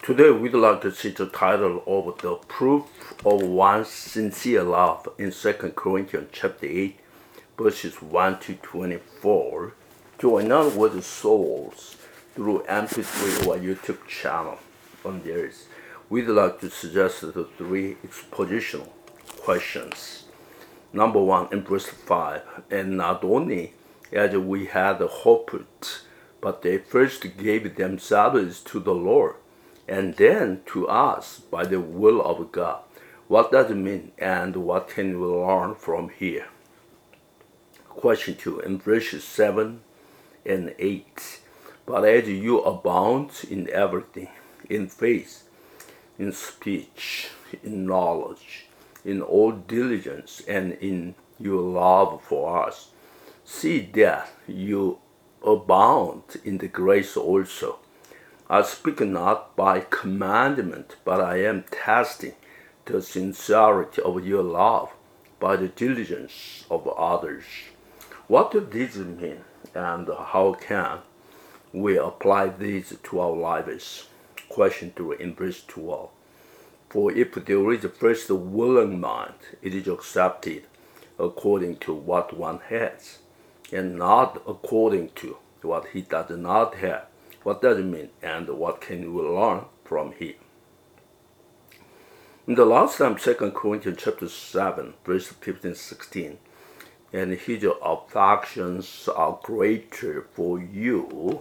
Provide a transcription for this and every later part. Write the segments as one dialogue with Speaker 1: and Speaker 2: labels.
Speaker 1: Today we'd like to see the title of the proof of one's sincere love in 2 Corinthians chapter 8, verses 1 to 24. Join us with souls through MP3 or YouTube channel on theirs. We'd like to suggest the three expositional questions. Number one, in verse 5, and not only as we had hoped, but they first gave themselves to the Lord, and then to us by the will of God. What does it mean, and what can we learn from here? Question 2, in verses 7 and 8. But as you abound in everything, in faith, in speech, in knowledge, in all diligence, and in your love for us, see that you abound in the grace also. I speak not by commandment, but I am testing the sincerity of your love by the diligence of others. What does this mean, and how can we apply this to our lives? Question 3 in verse 12. For if there is first a willing mind, it is accepted according to what one has, and not according to what he does not have. What does it mean, and what can we learn from here? In the last time, 2 Corinthians chapter 7, verse 15-16, and his affections are greater for you,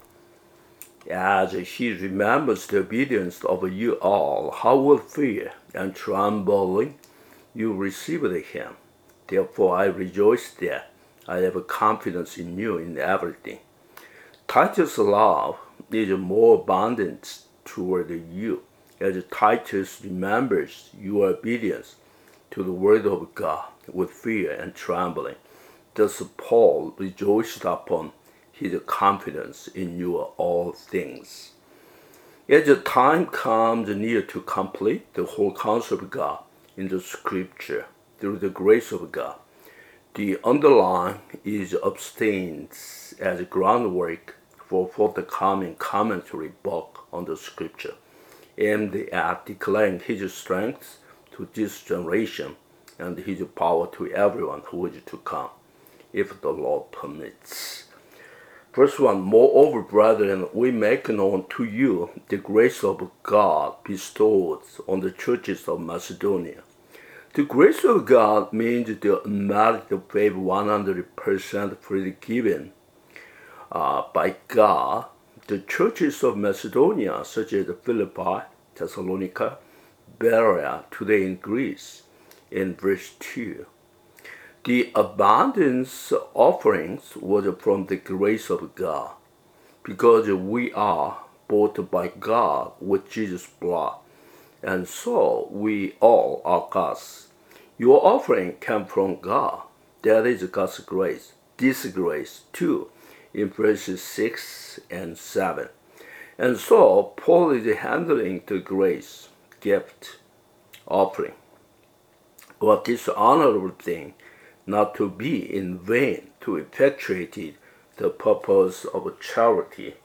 Speaker 1: as he remembers the obedience of you all, how with fear and trembling you received him. Therefore I rejoice that I have confidence in you in everything. Titus' love is more abundant toward you, as Titus remembers your obedience to the word of God with fear and trembling. Thus Paul rejoiced upon his confidence in you all things. As the time comes near to complete the whole counsel of God in the Scripture through the grace of God, the underline is abstains as groundwork for forthcoming commentary book on the Scripture, aimed at declaring his strength to this generation and his power to everyone who is to come, if the Lord permits. Verse 1, moreover, brethren, we make known to you the grace of God bestowed on the churches of Macedonia. The grace of God means the unmerited favor 100% freely given by God. The churches of Macedonia, such as Philippi, Thessalonica, Berea, today in Greece, in verse 2. The abundance offerings was from the grace of God, because we are bought by God with Jesus' blood, and so we all are God's. Your offering came from God. That is God's grace. This grace, too, in verses 6 and 7. And so Paul is handling the grace, gift, offering. But this honorable thing, not to be in vain, to effectuate the purpose of charity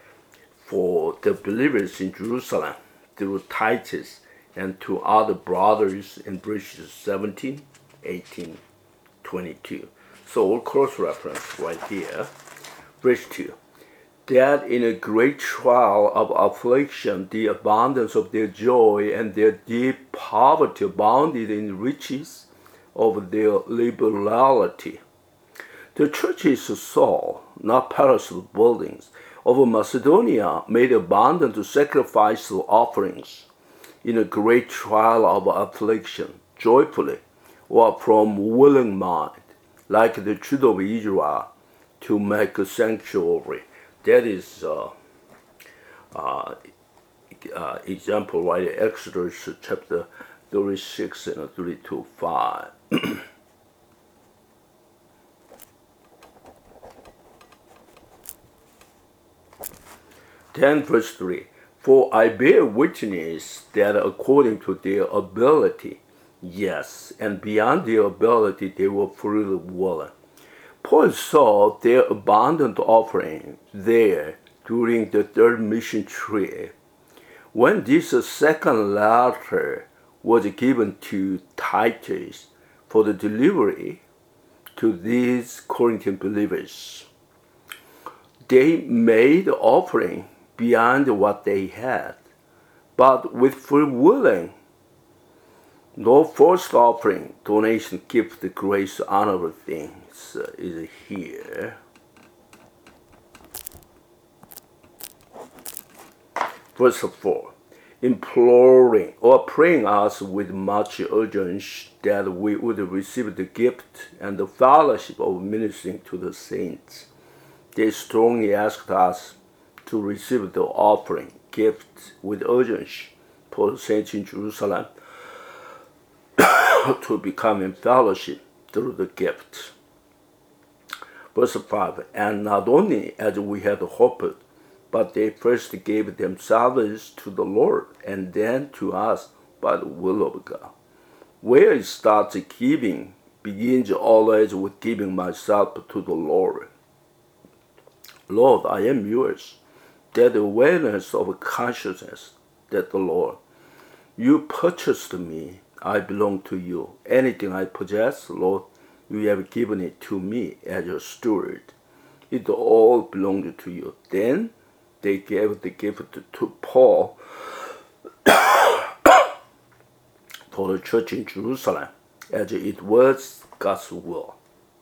Speaker 1: for the believers in Jerusalem through Titus and to other brothers in verses 17, 18, 22. So we'll cross-reference right here. Verse 2. That in a great trial of affliction, the abundance of their joy and their deep poverty abounded in riches of their liberality. The churches saw, not perishable buildings, of Macedonia made abundant sacrificial offerings in a great trial of affliction, joyfully, or from willing mind, like the children of Israel, to make a sanctuary. That is example right in Exodus chapter 36 and 32:5. 10 verse 3. For I bear witness that according to their ability, yes, and beyond their ability, they were freely willing. Paul saw their abundant offering there during the third mission trip, When this second letter was given to Titus for the delivery to these Corinthian believers, they made offering beyond what they had, but with free willing. No forced offering, donation, gift, grace, honorable things is here. Verse 4. Imploring or praying us with much urgency that we would receive the gift and the fellowship of ministering to the saints. They strongly asked us to receive the offering, gift with urgency for the saints in Jerusalem to become in fellowship through the gift. Verse 5. And not only as we had hoped, but they first gave themselves to the Lord and then to us by the will of God. Where it starts giving begins always with giving myself to the Lord. Lord, I am yours. That awareness of consciousness that the Lord, you purchased me, I belong to you. Anything I possess, Lord, you have given it to me as your steward. It all belonged to you. Then they gave the gift to Paul for the church in Jerusalem, as it was God's will.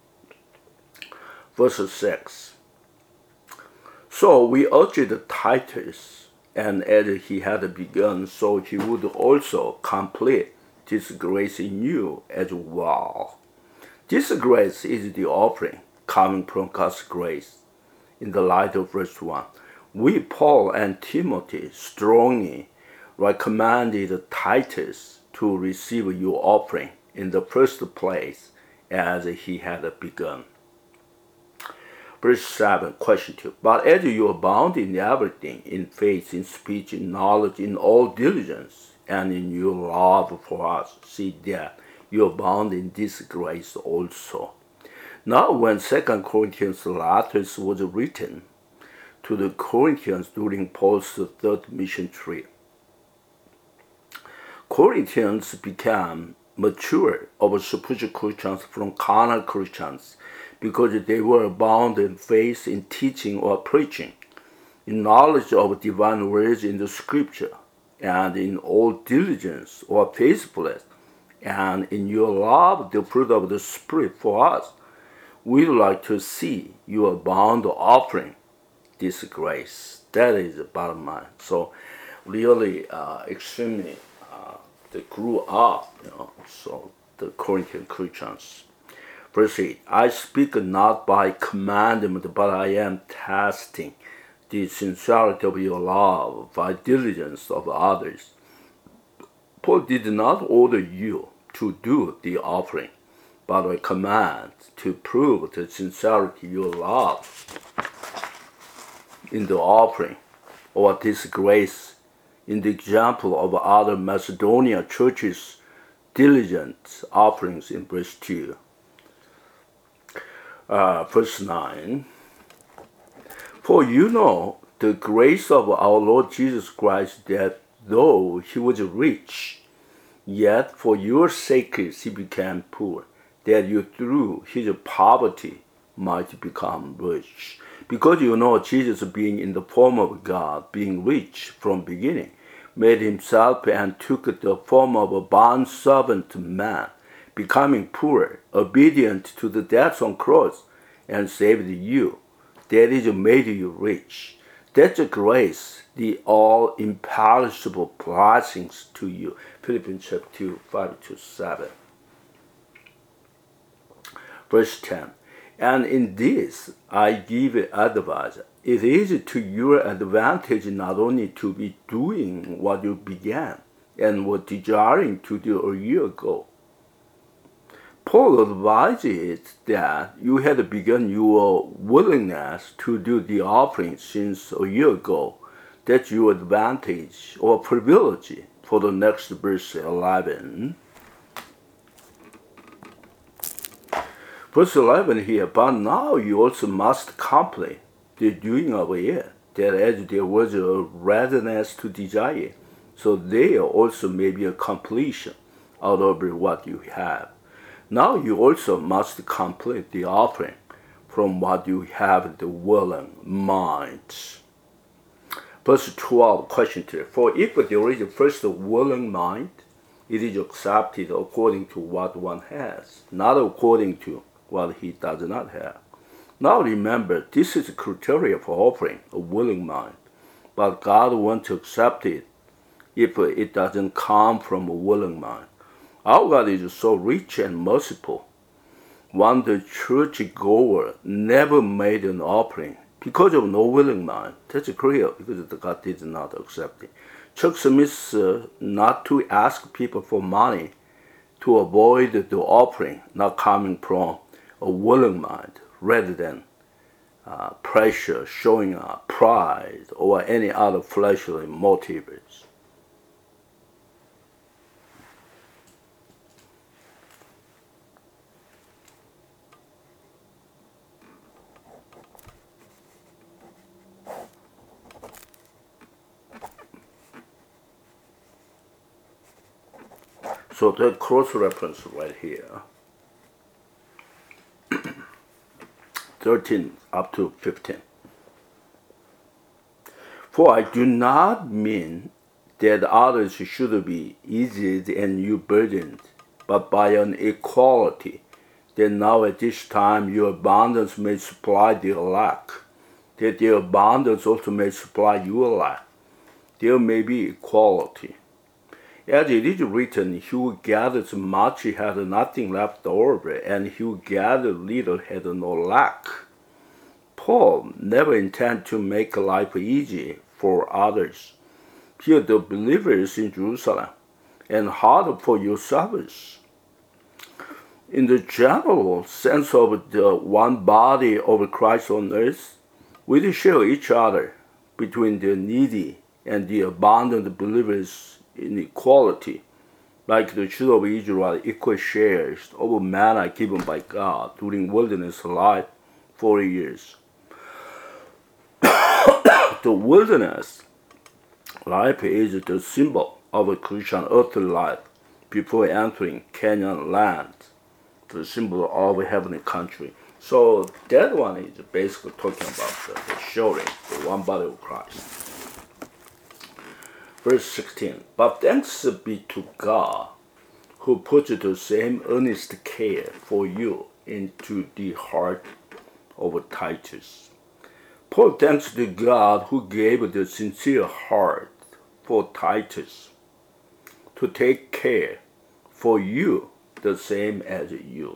Speaker 1: Verse 6. So we urged Titus, and as he had begun, so he would also complete this grace in you as well. This grace is the offering coming from God's grace. In the light of verse 1, we, Paul and Timothy, strongly recommended Titus to receive your offering in the first place as he had begun. Verse 7, question 2. But as you abound in everything, in faith, in speech, in knowledge, in all diligence, and in your love for us, see that you abound in this grace also. Now when 2 Corinthians letters was written to the Corinthians during Paul's third mission trip, Corinthians became mature over spiritual Christians from carnal Christians because they were bound in faith, in teaching or preaching, in knowledge of divine words in the scripture, and in all diligence or faithfulness, and in your love, the fruit of the Spirit for us. We'd like to see you abound offering this grace. That is the bottom line. So really extremely they grew up, so the Corinthian Christians. Verse 8, I speak not by commandment, but I am testing the sincerity of your love by diligence of others. Paul did not order you to do the offering, but a command to prove the sincerity of your love in the offering, or this grace in the example of other Macedonia churches' diligent offerings in verse 2. Verse 9, for you know the grace of our Lord Jesus Christ, that though he was rich, yet for your sakes he became poor, that you through his poverty might become rich. Because you know Jesus, being in the form of God, being rich from beginning, made himself and took the form of a bondservant man, becoming poor, obedient to the death on cross, and saved you. That is made you rich. That's a grace, the all imperishable blessings to you. Philippians chapter 2, 5-7. Verse 10. And in this I give advice. It is to your advantage not only to be doing what you began and were desiring to do a year ago. Paul advises that you had begun your willingness to do the offering since a year ago. That's your advantage or privilege for the next verse 11. Verse 11 here, but now you also must complete the doing of it, that as there was a readiness to desire, so there also may be a completion out of what you have. Now you also must complete the offering from what you have the willing mind. Verse 12, question 3. For if there is first a willing mind, it is accepted according to what one has, not according to what he does not have. Now remember, this is a criteria for offering a willing mind, but God wants to accept it if it doesn't come from a willing mind. Our God is so rich and merciful. When the churchgoer never made an offering because of no willing mind, that's clear because God did not accept it. Chuck Smith not to ask people for money to avoid the offering not coming from a willing mind rather than pressure, showing pride, or any other fleshly motives. So the cross-reference right here, 13 up to 15. For I do not mean that others should be eased and you burdened, but by an equality, that now at this time your abundance may supply their lack, that their abundance also may supply your lack. There may be equality. As it is written, he who gathers much had nothing left over, and he who gathered little had no lack. Paul never intended to make life easy for others. Here the believers in Jerusalem, and hard for yourselves. In the general sense of the one body of Christ on earth, we share each other between the needy and the abundant believers in equality, like the children of Israel equal shares of manna given by God during wilderness life 40 years. The wilderness life is the symbol of a Christian earthly life before entering Canaan land, the symbol of a heavenly country. So that one is basically talking about the sharing, the one body of Christ. Verse 16, but thanks be to God, who put the same earnest care for you into the heart of Titus. Paul thanks to God who gave the sincere heart for Titus to take care for you the same as you.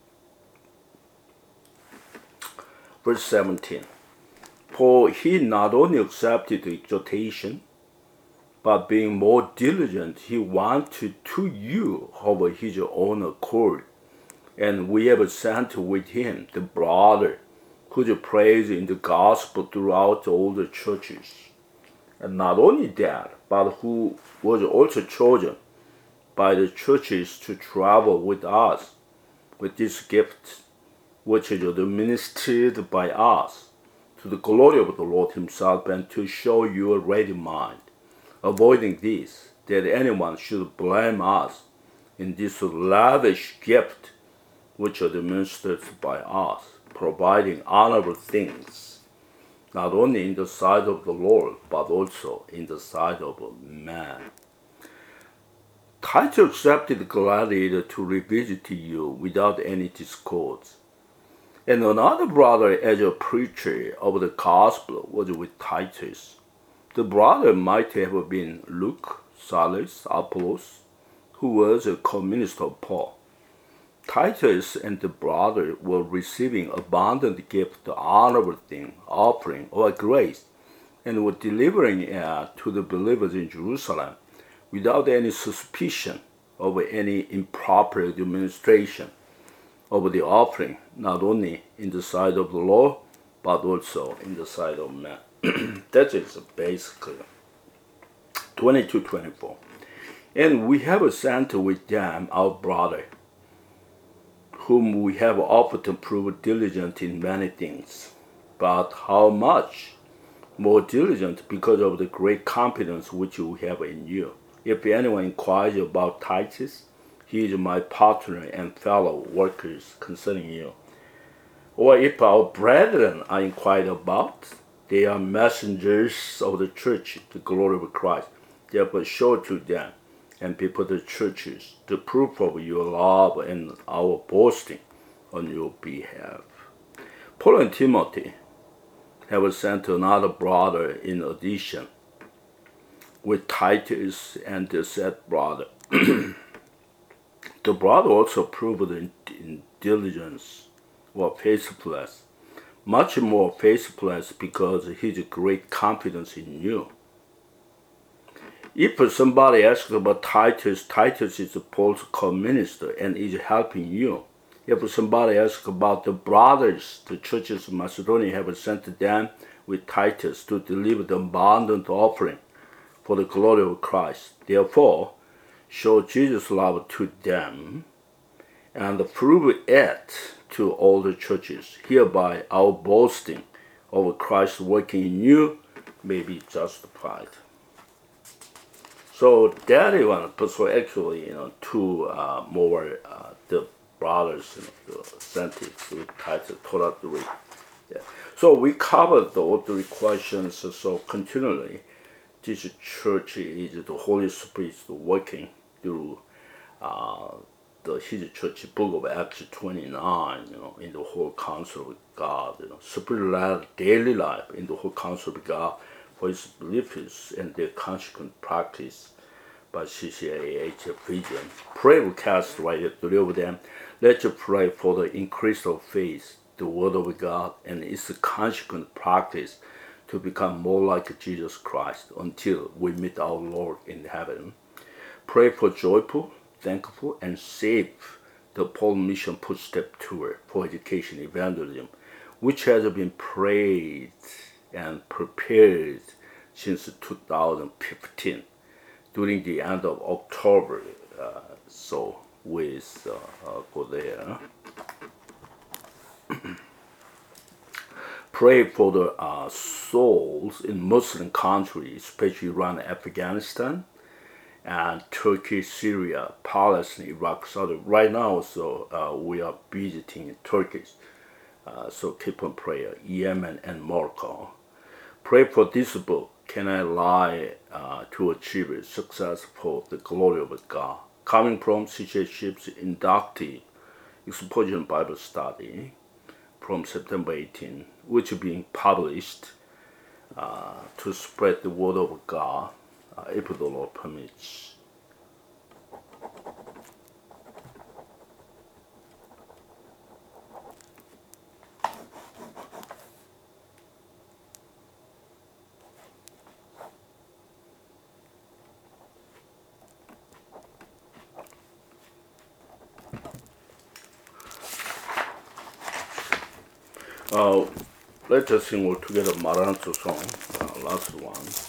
Speaker 1: Verse 17, for he not only accepted the exhortation, but being more diligent, he wanted to you of his own accord. And we have sent with him the brother whose praise in the gospel throughout all the churches. And not only that, but who was also chosen by the churches to travel with us with this gift, which is administered by us, to the glory of the Lord himself, and to show you a ready mind. Avoiding this, that anyone should blame us in this lavish gift which is administered by us, providing honorable things, not only in the sight of the Lord, but also in the sight of man. Titus accepted gladly to revisit you without any discords. And another brother, as a preacher of the gospel, was with Titus. The brother might have been Luke, Silas, Apollos, who was a co-minister of Paul. Titus and the brother were receiving abundant gift, honorable thing, offering, or grace, and were delivering it to the believers in Jerusalem without any suspicion of any improper administration of the offering, not only in the sight of the Lord, but also in the sight of man. That is basically 22-24. And we have sent with them our brother, whom we have often proved diligent in many things. But how much more diligent because of the great confidence which we have in you. If anyone inquires about Titus, he is my partner and fellow workers concerning you. Or if our brethren are inquired about, they are messengers of the church, the glory of Christ. Therefore show to them and before the churches the proof of your love and our boasting on your behalf. Paul and Timothy have sent another brother in addition, with Titus and the said brother. The brother also proved in diligence or faithfulness, much more faithfulness because his great confidence in you. If somebody asks about Titus, Titus is Paul's co-minister and is helping you. If somebody asks about the brothers, the churches of Macedonia have sent them with Titus to deliver the abundant offering for the glory of Christ. Therefore, show Jesus' love to them and prove it to all the churches. Hereby our boasting over Christ working in you may be justified. So that one, so actually, two more the brothers, sent it to Titus, Torah 3. Yeah. So we covered all three questions. So continually, this church is the Holy Spirit working through his church, book of Acts 29, in the whole counsel of God, spirit-led daily life in the whole counsel of God for his believers and their consequent practice by CCAH vision. Pray we cast right three of them. Let's pray for the increase of faith, the word of God, and its consequent practice to become more like Jesus Christ until we meet our Lord in heaven. Pray for joyful, thankful, and safe the Paul Mission Footstep Tour for education evangelism, which has been prayed and prepared since 2015 during the end of October. So we go there. Pray for the souls in Muslim countries, especially around Afghanistan and Turkey, Syria, Palestine, Iraq, Saudi. Right now, so we are visiting Turkey. So keep on prayer, Yemen and Morocco. Pray for this book, Can I Lie to Achieve Success for the Glory of God? Coming from C.J. Ship's inductive Exposition Bible Study from September 18, which is being published to spread the word of God, if the Lord permits. Let's just sing all together Maranatha song, last one.